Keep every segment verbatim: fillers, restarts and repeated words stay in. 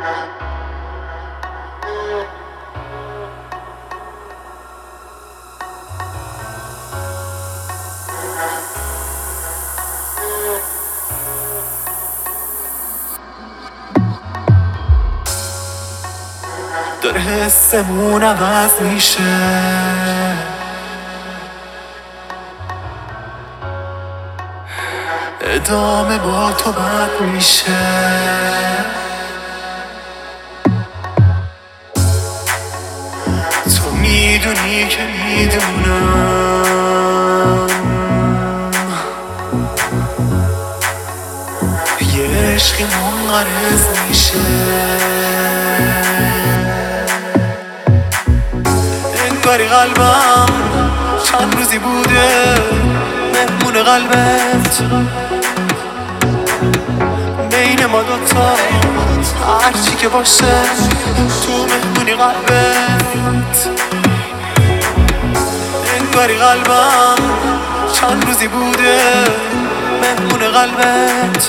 داره حسمون عوض میشه، ادامه با تو بد میشه. تو میدونی که میدونم یه عشقی منقرض میشه. انگاری قلبم چند روزی بوده مهمون قلبت، بین ما دوتا هرچی که باشه تو مهمونی قلبت. انگاری قلبم چند روزی بوده مهمون قلبت،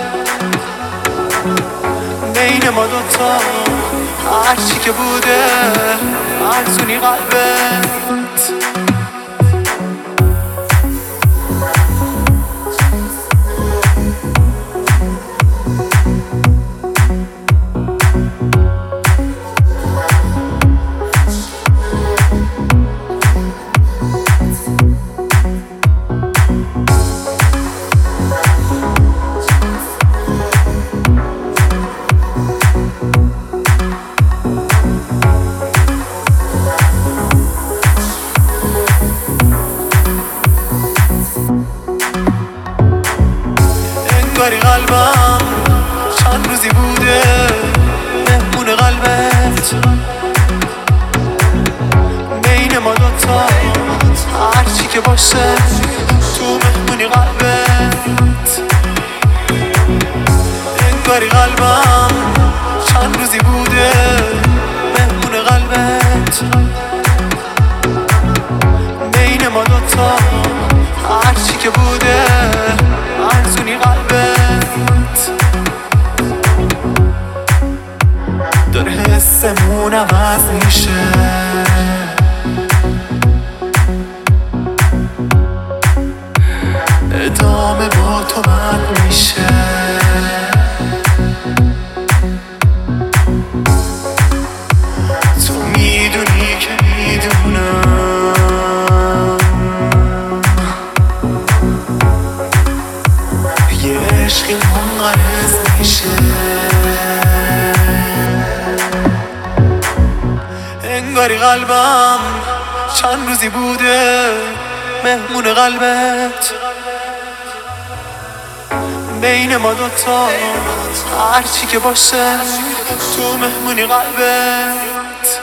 بین ما دوتا هرچی که بوده ارزونی قلبت. انگاری قلبم چند روزی بوده مهمون قلبت، بین ما دوتا هرچی که باشه تو مهمونی قلبت. انگاری قلبم چند روزی بوده مهمون قلبت، بین ما دوتا هرچی که بوده ارزونی قلبت. داره حسمون عوض میشه، ادامه با تو بد میشه. تو میدونی که میدونم یه عشقی منقرض میشه. انگاری قلبم چند روزی بوده مهمون قلبت، بین ما دوتا هرچی که باشه تو مهمونی قلبت.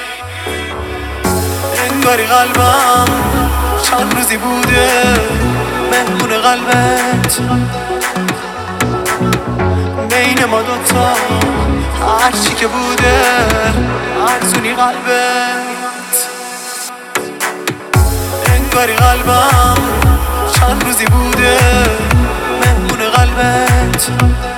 انگاری قلبم چند روزی بوده مهمون قلبت، بین ما دوتا هرچی که بوده ارزونی قلبت. انگاری قلبم چند روزی بوده مهمون قلبت،